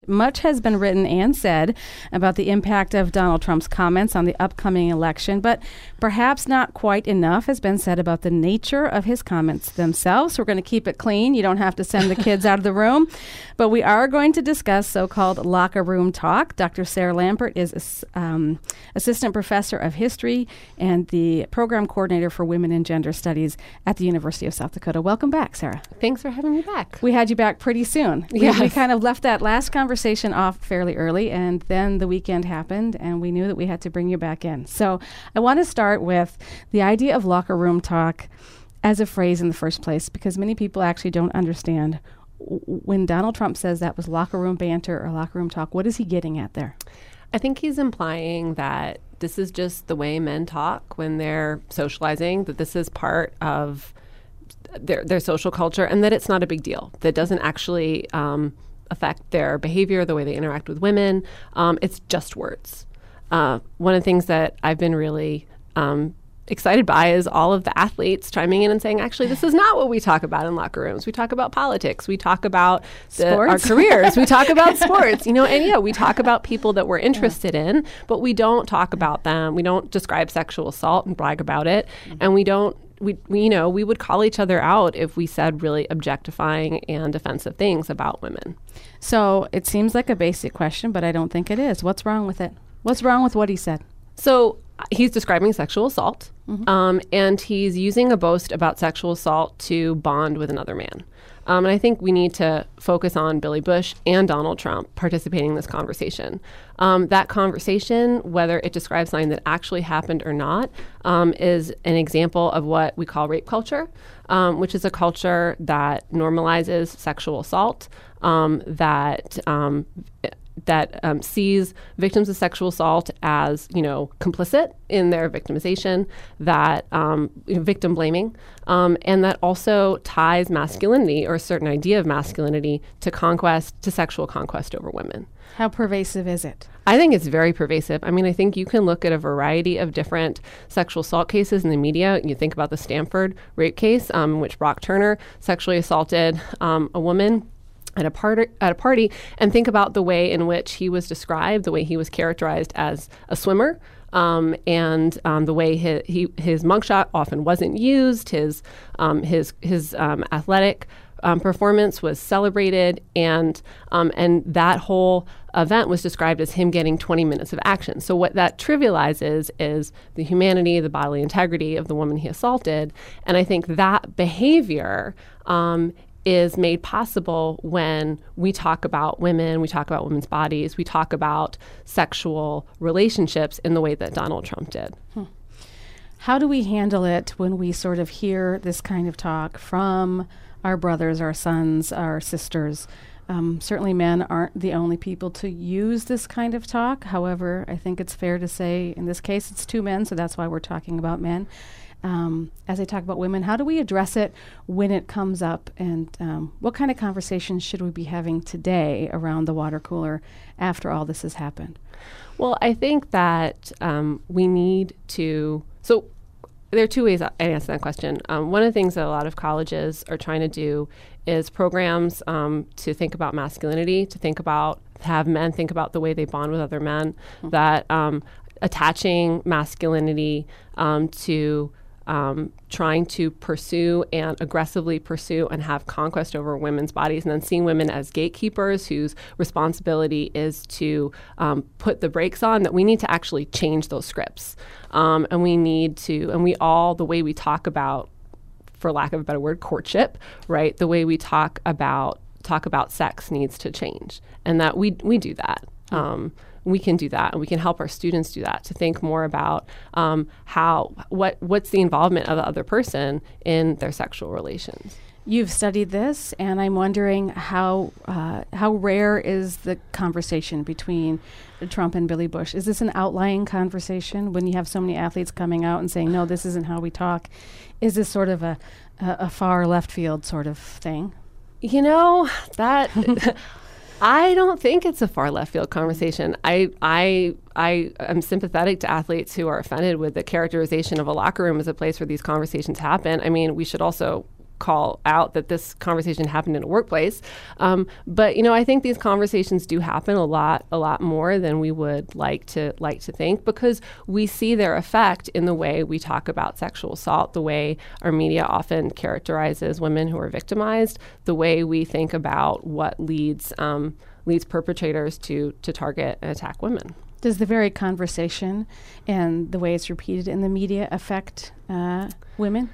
much has been written and said about the impact of Donald Trump's comments on the upcoming election, but perhaps not quite enough has been said about the nature of his comments themselves. We're going to keep it clean. You don't have to send the kids out of the room, but we are going to discuss so-called locker room talk. Dr. Sarah Lampert is assistant professor of history and the program coordinator for women and gender studies at the University of South Dakota. Welcome back, Sarah. Thanks for having me back. We had you back pretty soon. Yes. We kind of left that last conversation off fairly early, and then the weekend happened, and we knew that we had to bring you back in. So I want to start with the idea of locker room talk as a phrase in the first place, because many people actually don't understand when Donald Trump says that was locker room banter or locker room talk. What is he getting at there? I think he's implying that this is just the way men talk when they're socializing, that this is part of their social culture, and that it's not a big deal. That doesn't actually affect their behavior, the way they interact with women. It's just words. One of the things that I've been really excited by is all of the athletes chiming in and saying, actually, this is not what we talk about in locker rooms. We talk about politics. We talk about our careers. We talk about sports, and we talk about people that we're interested in, but we don't talk about them. We don't describe sexual assault and brag about it. Mm-hmm. And we would call each other out if we said really objectifying and offensive things about women. So it seems like a basic question, but I don't think it is. What's wrong with it? What's wrong with what he said? So he's describing sexual assault, and he's using a boast about sexual assault to bond with another man. And I think we need to focus on Billy Bush and Donald Trump participating in this conversation. That conversation, whether it describes something that actually happened or not, is an example of what we call rape culture, which is a culture that normalizes sexual assault, that sees victims of sexual assault as, complicit in their victimization, that victim blaming, and that also ties masculinity or a certain idea of masculinity to sexual conquest over women. How pervasive is it? I think it's very pervasive. I mean, I think you can look at a variety of different sexual assault cases in the media. You think about the Stanford rape case, in which Brock Turner sexually assaulted a woman at a party, and think about the way in which he was described, the way he was characterized as a swimmer, and the way his mugshot often wasn't used. His athletic performance was celebrated, and that whole event was described as him getting 20 minutes of action. So what that trivializes is the humanity, the bodily integrity of the woman he assaulted, and I think that behavior is made possible when we talk about women, we talk about women's bodies, we talk about sexual relationships in the way that Donald Trump did. How do we handle it when we sort of hear this kind of talk from our brothers, our sons, our sisters? Certainly men aren't the only people to use this kind of talk. However, I think it's fair to say in this case it's two men, so that's why we're talking about men. As I talk about women, how do we address it when it comes up? And what kind of conversations should we be having today around the water cooler after all this has happened? Well, I think that we need to... So there are two ways I answer that question. One of the things that a lot of colleges are trying to do is programs to think about masculinity, have men think about the way they bond with other men, that attaching masculinity to trying to pursue and aggressively pursue and have conquest over women's bodies, and then seeing women as gatekeepers whose responsibility is to put the brakes on, that we need to actually change those scripts. And the way we talk about, for lack of a better word, courtship, right? The way we talk about sex needs to change, and that we do that. We can do that, and we can help our students do that, to think more about what's the involvement of the other person in their sexual relations. You've studied this, and I'm wondering how rare is the conversation between Trump and Billy Bush? Is this an outlying conversation when you have so many athletes coming out and saying, no, this isn't how we talk? Is this sort of a far left field sort of thing? That... I don't think it's a far left field conversation. I am sympathetic to athletes who are offended with the characterization of a locker room as a place where these conversations happen. I mean, we should also call out that this conversation happened in a workplace. But I think these conversations do happen a lot more than we would like to think, because we see their effect in the way we talk about sexual assault, the way our media often characterizes women who are victimized, the way we think about what leads perpetrators to target and attack women. Does the very conversation and the way it's repeated in the media affect women?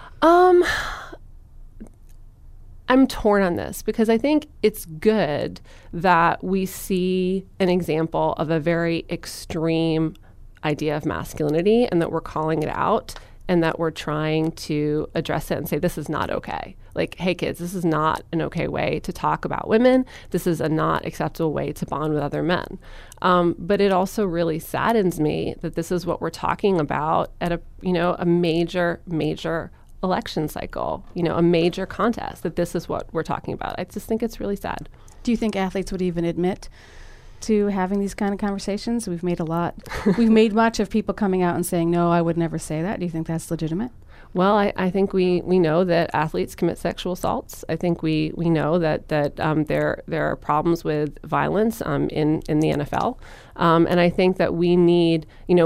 I'm torn on this, because I think it's good that we see an example of a very extreme idea of masculinity, and that we're calling it out, and that we're trying to address it and say, this is not okay. Like, hey, kids, this is not an okay way to talk about women. This is a not acceptable way to bond with other men. But it also really saddens me that this is what we're talking about at a major election cycle, a major contest, that this is what we're talking about. I just think it's really sad. Do you think athletes would even admit to having these kind of conversations? We've made much of people coming out and saying, no, I would never say that. Do you think that's legitimate? Well, I think we know that athletes commit sexual assaults. I think we know that there are problems with violence in the NFL. And I think that we need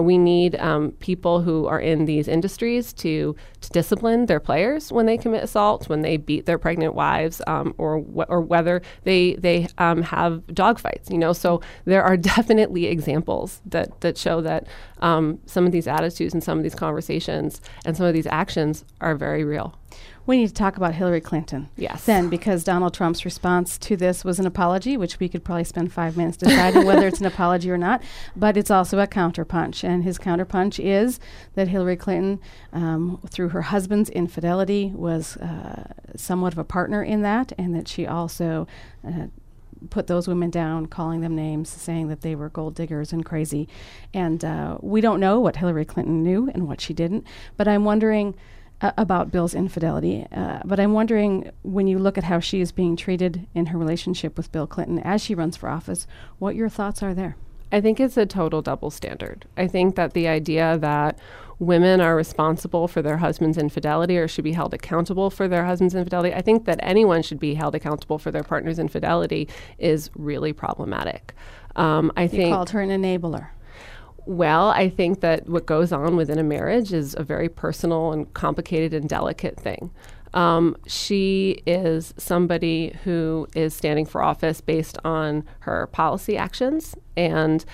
people who are in these industries to discipline their players when they commit assaults, when they beat their pregnant wives, or whether they have dogfights. So there are definitely examples that show that some of these attitudes and some of these conversations and some of these actions are very real. We need to talk about Hillary Clinton. Yes. Then, because Donald Trump's response to this was an apology, which we could probably spend 5 minutes deciding whether it's an apology or not, but it's also a counterpunch. And his counterpunch is that Hillary Clinton, through her husband's infidelity, was somewhat of a partner in that, and that she also put those women down, calling them names, saying that they were gold diggers and crazy. And we don't know what Hillary Clinton knew and what she didn't, but I'm wondering about Bill's infidelity. But I'm wondering, when you look at how she is being treated in her relationship with Bill Clinton as she runs for office, what your thoughts are there. I think it's a total double standard. I think that the idea that women are responsible for their husband's infidelity or should be held accountable for their husband's infidelity, I think that anyone should be held accountable for their partner's infidelity is really problematic. You called her an enabler. Well, I think that what goes on within a marriage is a very personal and complicated and delicate thing. She is somebody who is standing for office based on her policy actions, and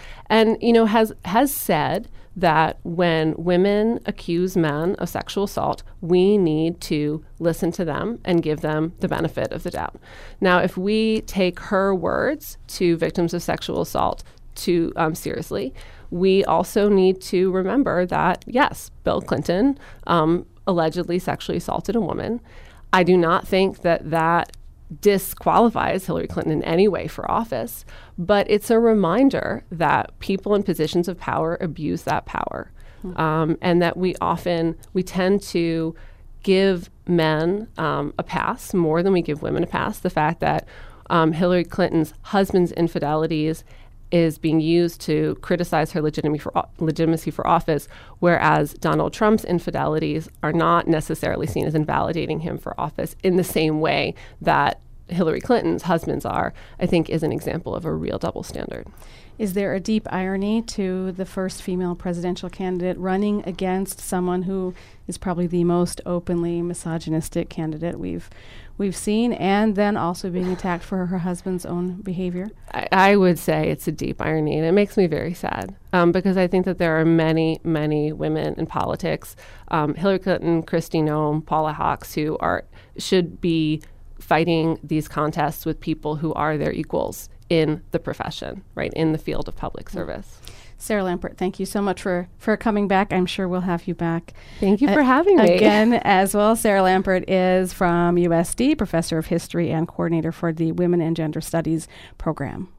has said that when women accuse men of sexual assault, we need to listen to them and give them the benefit of the doubt. Now, if we take her words to victims of sexual assault too seriously, we also need to remember that, yes, Bill Clinton allegedly sexually assaulted a woman. I do not think that disqualifies Hillary Clinton in any way for office, but it's a reminder that people in positions of power abuse that power, and that we tend to give men a pass more than we give women a pass. The fact that Hillary Clinton's husband's infidelities is being used to criticize her legitimacy for office, whereas Donald Trump's infidelities are not necessarily seen as invalidating him for office in the same way that Hillary Clinton's husbands are, I think is an example of a real double standard. Is there a deep irony to the first female presidential candidate running against someone who is probably the most openly misogynistic candidate we've seen, and then also being attacked for her husband's own behavior? I would say it's a deep irony, and it makes me very sad because I think that there are many, many women in politics, Hillary Clinton, Kristi Noem, Paula Hawkes, who should be fighting these contests with people who are their equals in the profession, right, in the field of public service. Sarah Lampert, thank you so much for coming back. I'm sure we'll have you back. Thank you for having me. Again, as well. Sarah Lampert is from USD, Professor of History and Coordinator for the Women and Gender Studies program.